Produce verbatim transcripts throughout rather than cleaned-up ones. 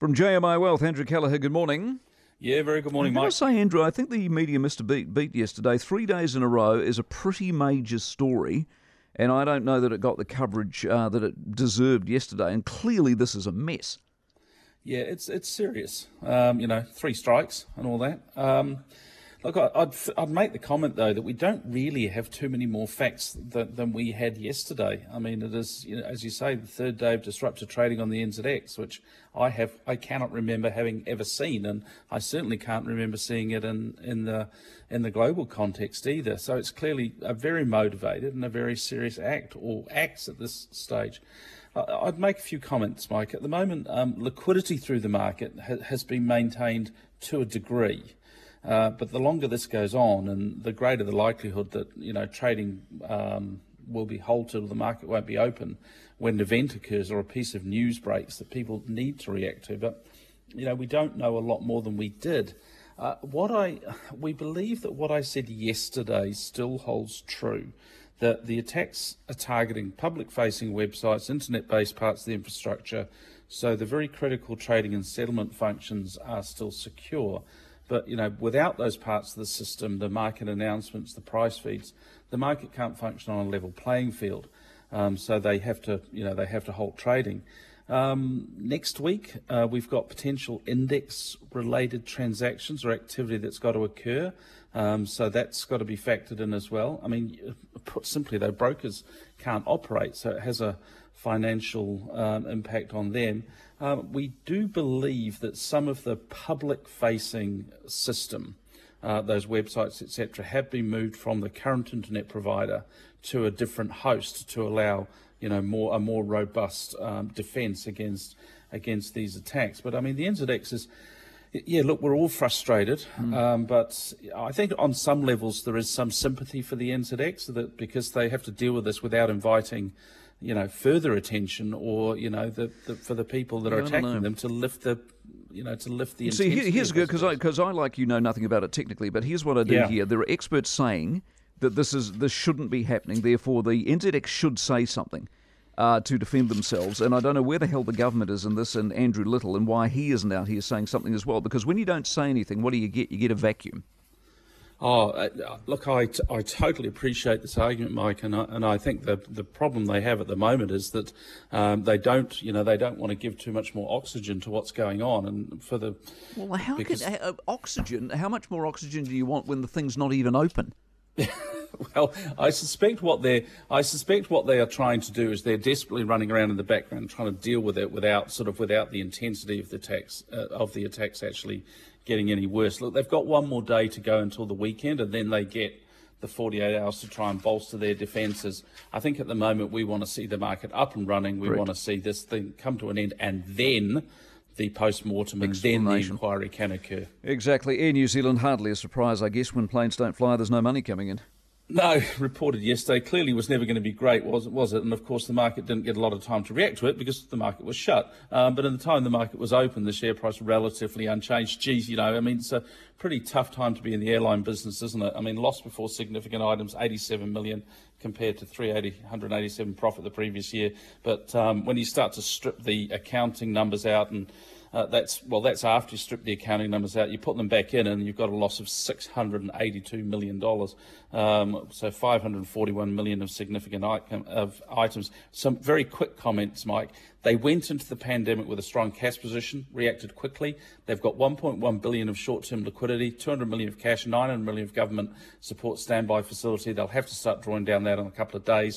From J M I Wealth, Andrew Callagher, good morning. Yeah, very good morning, I've got Mike. to say, Andrew, I think the media missed a beat, beat yesterday. Three days in a row is a pretty major story, and I don't know that it got the coverage uh, that it deserved yesterday, and clearly this is a mess. Yeah, it's it's serious. Um, you know, three strikes and all that. Um, look, I- I'd I'd make the comment though that we don't really have too many more facts than, than we had yesterday. I mean, it is, you know, as you say, the third day of disrupted trading on the N Z X, which I have I cannot remember having ever seen, and I certainly can't remember seeing it in in the in the global context either. So it's clearly a very motivated and a very serious act, or acts at this stage. I- I'd make a few comments, Mike. At the moment, um, liquidity through the market ha- has been maintained to a degree, uh, but the longer this goes on, and the greater the likelihood that you know trading um, will be halted or the market won't be open when an event occurs or a piece of news breaks that people need to react to. But you know, we don't know a lot more than we did. Uh, what I we believe that what I said yesterday still holds true, that the attacks are targeting public-facing websites, internet-based parts of the infrastructure, so the very critical trading and settlement functions are still secure. But you know, without those parts of the system, the market announcements, the price feeds, the market can't function on a level playing field. Um, so they have to, you know, they have to halt trading. Um, next week, uh, we've got potential index-related transactions or activity that's got to occur. Um, so that's got to be factored in as well. I mean, put simply, though, brokers can't operate, so it has a financial um, impact on them. Um, we do believe that some of the public-facing system, uh, those websites, et cetera, have been moved from the current internet provider to a different host to allow, you know, more a more robust um, defence against against these attacks. But I mean, the N Z X is, yeah, look, we're all frustrated, mm. um, but I think on some levels there is some sympathy for the N Z X, that because they have to deal with this without inviting, you know, further attention, or you know, the, the for the people that are yeah, attacking them to lift the, you know, to lift the. See, here, here's good, because I because I like you know nothing about it technically, but here's what I do yeah. here. There are experts saying that this is this shouldn't be happening. Therefore, the N Z X should say something uh, to defend themselves. And I don't know where the hell the government is in this, and Andrew Little, and why he isn't out here saying something as well. Because when you don't say anything, what do you get? You get a vacuum. Oh, uh, look, I, t- I totally appreciate this argument, Mike, and I, and I think the the problem they have at the moment is that um, they don't, you know, they don't want to give too much more oxygen to what's going on, and for the well, how because... could uh, oxygen? How much more oxygen do you want when the thing's not even open? Well, I suspect what they I suspect what they are trying to do is they're desperately running around in the background trying to deal with it without sort of without the intensity of the attacks uh, of the attacks actually getting any worse. Look, they've got one more day to go until the weekend, and then they get the forty-eight hours to try and bolster their defences. I think at the moment we want to see the market up and running. We Correct. want to see this thing come to an end, and then the post-mortem and then the inquiry can occur. Exactly. Air New Zealand, hardly a surprise, I guess, when planes don't fly, there's no money coming in. No, reported yesterday, clearly was never going to be great, was it? Was it? And of course, the market didn't get a lot of time to react to it because the market was shut. Um, but in the time the market was open, the share price relatively unchanged. Geez, you know, I mean, it's a pretty tough time to be in the airline business, isn't it? I mean, loss before significant items, eighty-seven million compared to three hundred eighty, one hundred eighty-seven profit the previous year. But um, when you start to strip the accounting numbers out, and Uh, that's well. That's after you strip the accounting numbers out. You put them back in, and you've got a loss of six hundred eighty-two million dollars. Um, so five hundred forty-one million of significant item, of items. Some very quick comments, Mike. They went into the pandemic with a strong cash position, reacted quickly. They've got one point one billion of short-term liquidity, two hundred million of cash, nine hundred million of government support standby facility. They'll have to start drawing down that in a couple of days.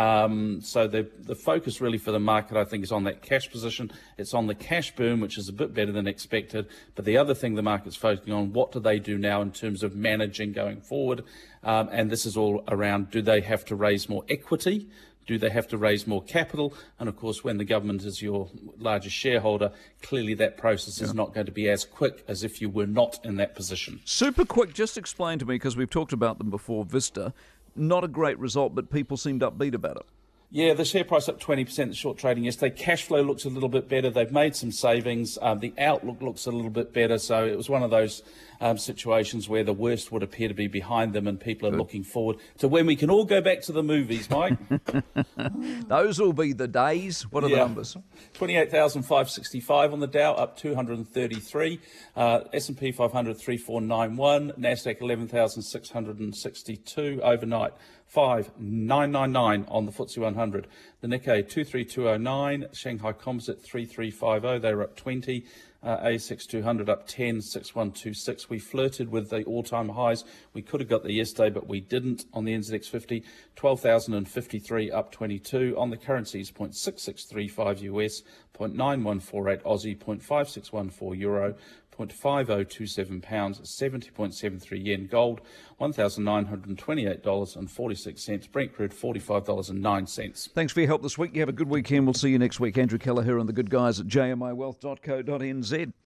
Um, so the the focus really for the market, I think, is on that cash position. It's on the cash burn, which is a bit better than expected. But the other thing the market's focusing on, what do they do now in terms of managing going forward? Um, and this is all around, do they have to raise more equity? Do they have to raise more capital? And of course, when the government is your largest shareholder, clearly that process is yeah. not going to be as quick as if you were not in that position. Super quick, just explain to me, because we've talked about them before, Vista. Not a great result, but people seemed upbeat about it. Yeah, the share price up twenty percent, the short trading yesterday. Cash flow looks a little bit better. They've made some savings. Um, the outlook looks a little bit better. So it was one of those um, situations where the worst would appear to be behind them and people are Good. looking forward to when we can all go back to the movies, Mike. Those will be the days. What are yeah. the numbers? twenty-eight thousand five hundred sixty-five on the Dow, up two hundred thirty-three. Uh, S and P five hundred, three four nine one. NASDAQ, eleven thousand six hundred sixty-two overnight. five nine nine nine on the F T S E one hundred. The Nikkei two three two oh nine, Shanghai Composite three three five oh, they were up twenty. Uh, A S X two hundred up ten, six one two six. We flirted with the all-time highs. We could have got there yesterday, but we didn't. On the N Z X fifty, twelve thousand fifty-three up twenty-two. On the currencies, zero point six six three five U S, zero point nine one four eight Aussie, zero point five six one four Euro, zero point five oh two seven pounds, seventy point seven three yen. Gold, one thousand nine hundred twenty-eight dollars and forty-six cents. Brent crude, forty-five dollars and nine cents. Thanks for your help this week. You have a good weekend. We'll see you next week. Andrew Kelleher and the good guys at j m i wealth dot co dot n z.